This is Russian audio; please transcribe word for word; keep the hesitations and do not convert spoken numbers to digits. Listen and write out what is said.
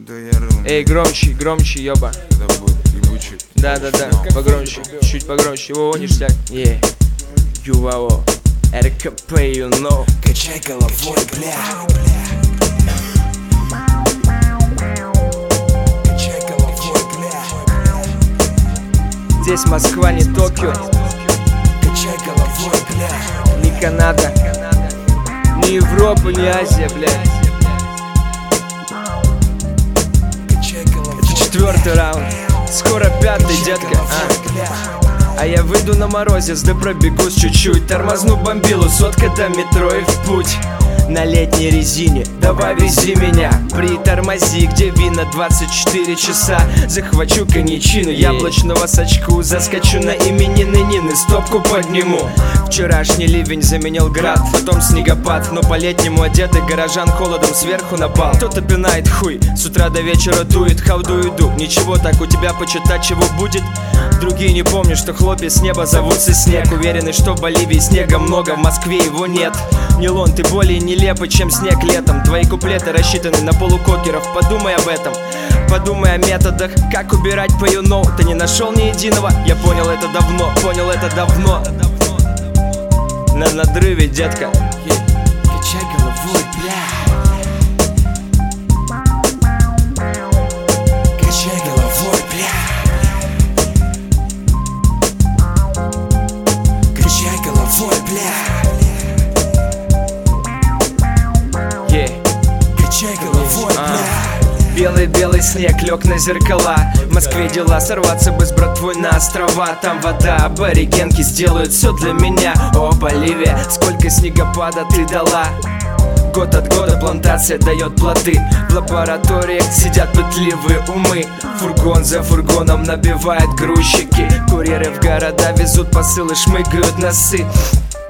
Да я рум. Эй, громче, громче, ёба. Это будет ебучий. Да-да-да, погромче, чуть погромче. Во, ништяк. Е, Ювао, РКП, you know. Качай головой, бля. Качай головой, бля. Здесь Москва, не Токио. Качай головой, бля. Не Канада, не Европа, не Азия, блядь. Качай головой. Это четвертый раунд, скоро пятый, детка. А. А я выйду на морозе, сды пробегусь чуть-чуть. Тормозну бомбилу, сотка до метро и в путь. На летней резине, давай вези меня. Притормози, где вина двадцать четыре часа. Захвачу коньячину, яблочного сачку. Заскочу на именины Нины, стопку подниму. Вчерашний ливень заменил град, потом снегопад. Но по-летнему одетый горожан холодом сверху напал. Кто-то пинает хуй, с утра до вечера дует. Хауду иду, ничего так у тебя почитать чего будет. Другие не помнят, что хлопья с неба зовутся снег. Уверены, что в Боливии снега много, в Москве его нет. Нейлон, ты более нелепый, чем снег летом. Твои куплеты рассчитаны на полукокеров. Подумай об этом, подумай о методах. Как убирать по you know. Ты не нашел ни единого, я понял это давно. Понял это давно. На надрыве, детка. Качай головой, бля. Качай головой, бля. Качай головой, бля. Yeah. Качай головой, бля. Белый-белый снег лег на зеркала. В Москве дела, сорваться бы с братвой на острова. Там вода, аборигенки сделают все для меня. О, Боливия, сколько снегопада ты дала. Год от года плантация дает плоды. В лабораториях сидят пытливые умы. Фургон за фургоном набивают грузчики. Курьеры в города везут посылы, шмыгают носы.